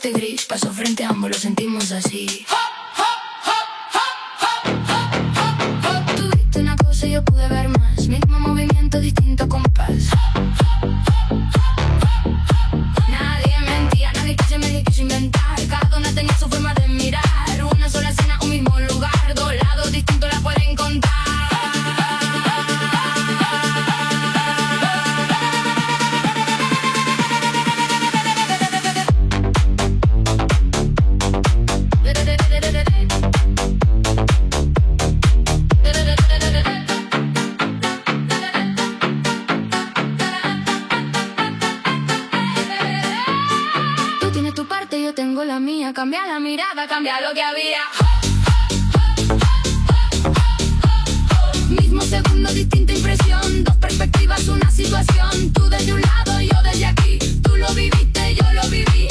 este gris, paso frente a ambos, lo sentimos así. Tú viste una cosa y yo pude ver más, mismo movimiento, distinto compás. Nadie mentía, nadie quiso inventar, cada una tenía su forma de mirar. Una sola escena, un mismo lugar, dos lados distintos la pueden contar. Yo tengo la mía, cambia la mirada, cambia lo que había. Mismo segundo, distinta impresión, dos perspectivas, una situación. Tú desde un lado, yo desde aquí. Tú lo viviste, yo lo viví.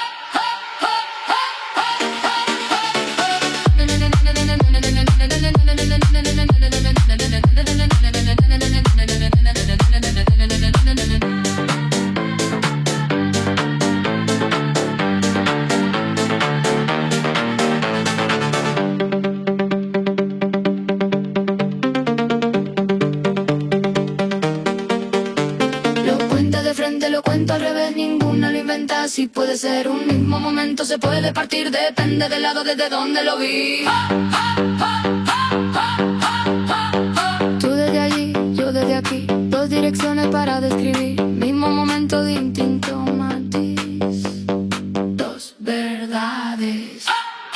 Si puede ser un mismo momento, se puede partir, depende del lado desde donde lo vi. Tú desde allí, yo desde aquí, dos direcciones para describir, mismo momento, distinto matiz, dos verdades.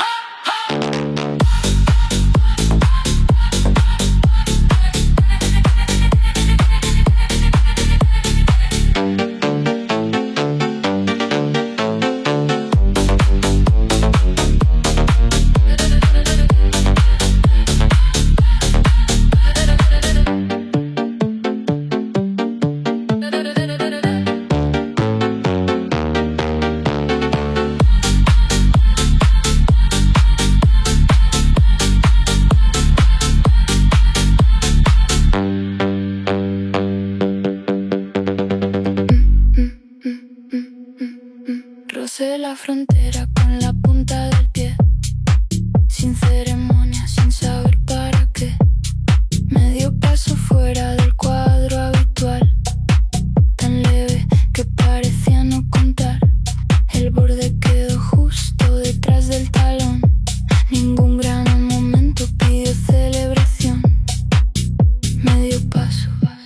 Crucé la frontera con la punta del pie, sin ceremonia, sin saber para qué. Medio paso fuera del cuadro habitual, tan leve que parecía no contar. El borde quedó justo detrás del talón, ningún gran momento pidió celebración. Medio paso,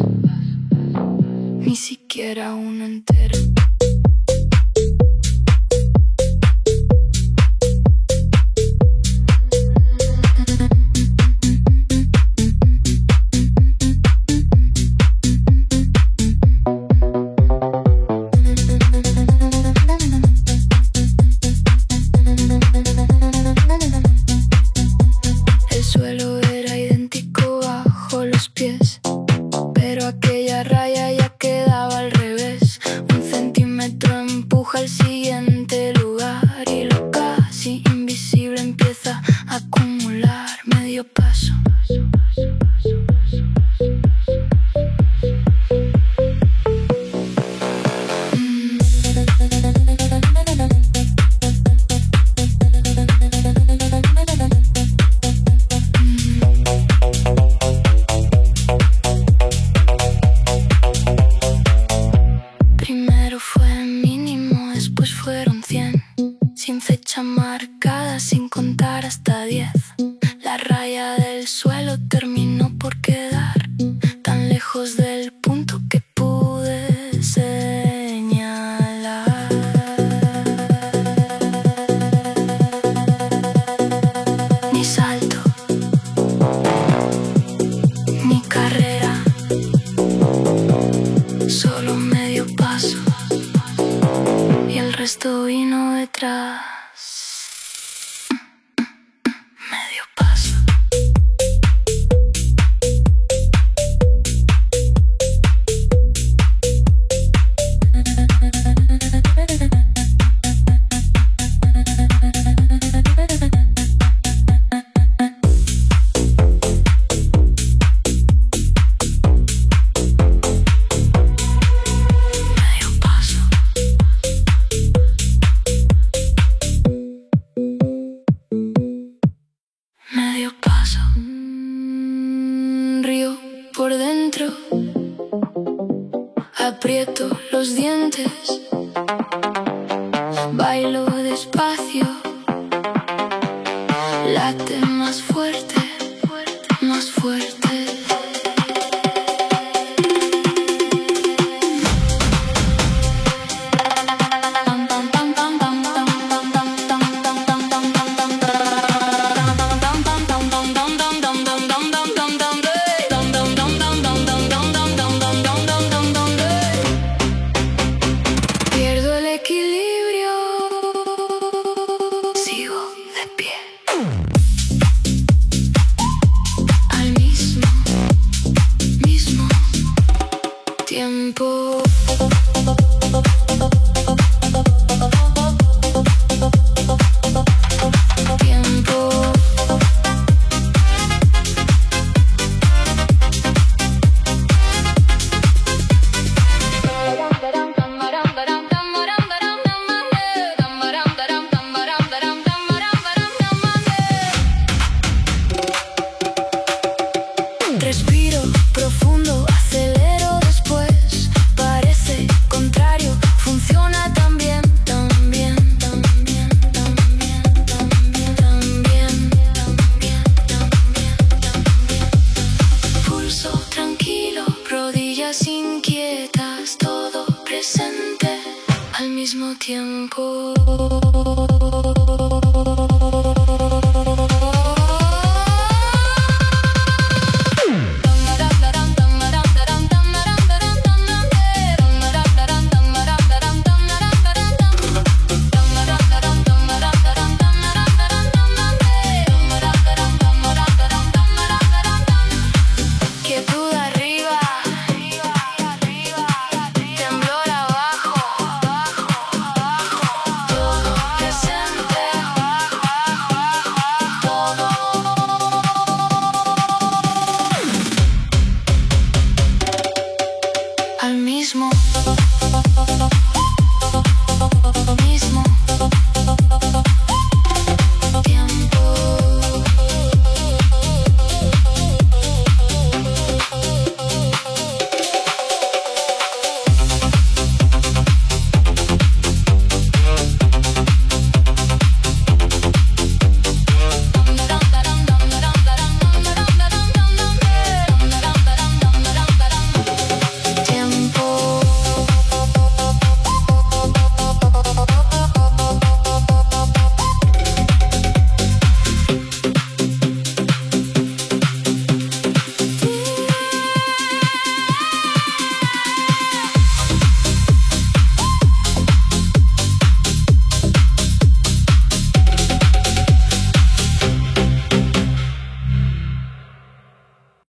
ni siquiera uno entero. Esto vino detrás. Medio paso. dientes. Bailo despacio, late más fuerte, más fuerte. Pierdo el equilibrio, sigo de pie. Al mismo tiempo. Respiro profundo, acelero después. Parece contrario, funciona también, también, también, también, también, también, también, también. Pulso tranquilo, rodillas inquietas, todo presente al mismo tiempo.